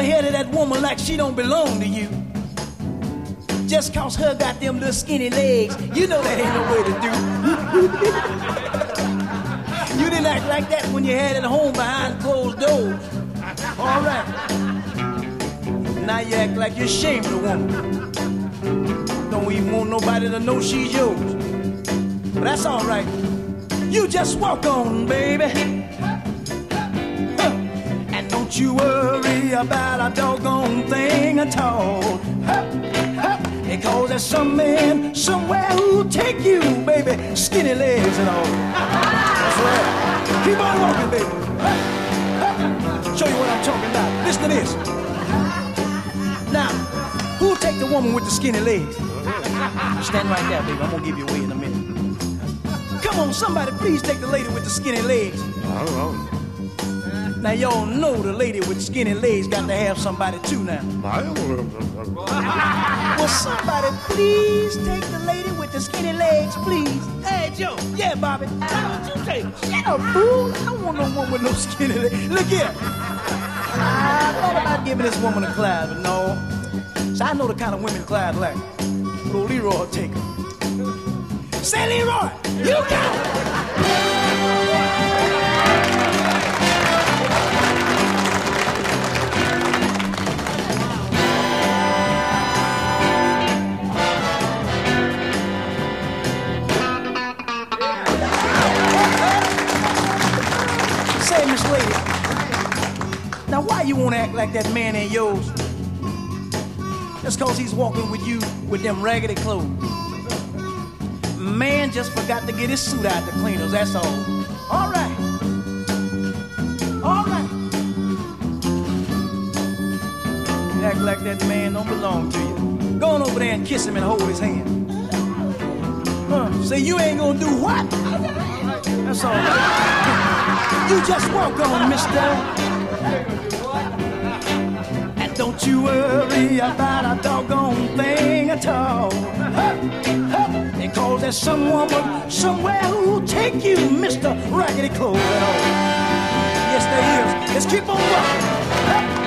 ahead of that woman like she don't belong to you. Just cause her got them little skinny legs, you know that ain't no way to do. You didn't act like that when you had it home behind closed doors. All right. Now you act like you're ashamed of the woman. Don't even want nobody to know she's yours. But that's all right. You just walk on, baby. And don't you worry about a doggone thing at all. Because there's some man somewhere who'll take you, baby. Skinny legs and all. That's right. Keep on walking, baby. Show you what I'm talking about. Listen to this. Now, who'll take the woman with the skinny legs? Stand right there, baby. I'm gonna give you away in a minute. Come on, somebody please take the lady with the skinny legs. Now y'all know the lady with skinny legs got to have somebody too now. Will somebody please take the lady with the skinny legs, please? Hey, Joe. Yeah, Bobby. How would you take her? Shut up, fool. I don't want no one with no skinny legs. Look here. I thought about giving this woman a Clyde, but no. So I know the kind of women Clyde like. Little Leroy will take her. Say, Leroy, you got it. Say, Miss Lady, now why you want to act like that man ain't yours? Just cause he's walking with you with them raggedy clothes. Man just forgot to get his suit out the cleaners, that's all. All right. All right. You act like that man don't belong to you. Go on over there and kiss him and hold his hand. Say you ain't gonna do what? That's all right. You just walk on, mister. And don't you worry about a doggone thing at all. Because there's some woman somewhere who'll take you, Mr. Raggedy Clothes and all. Yes, there is. Let's keep on walking.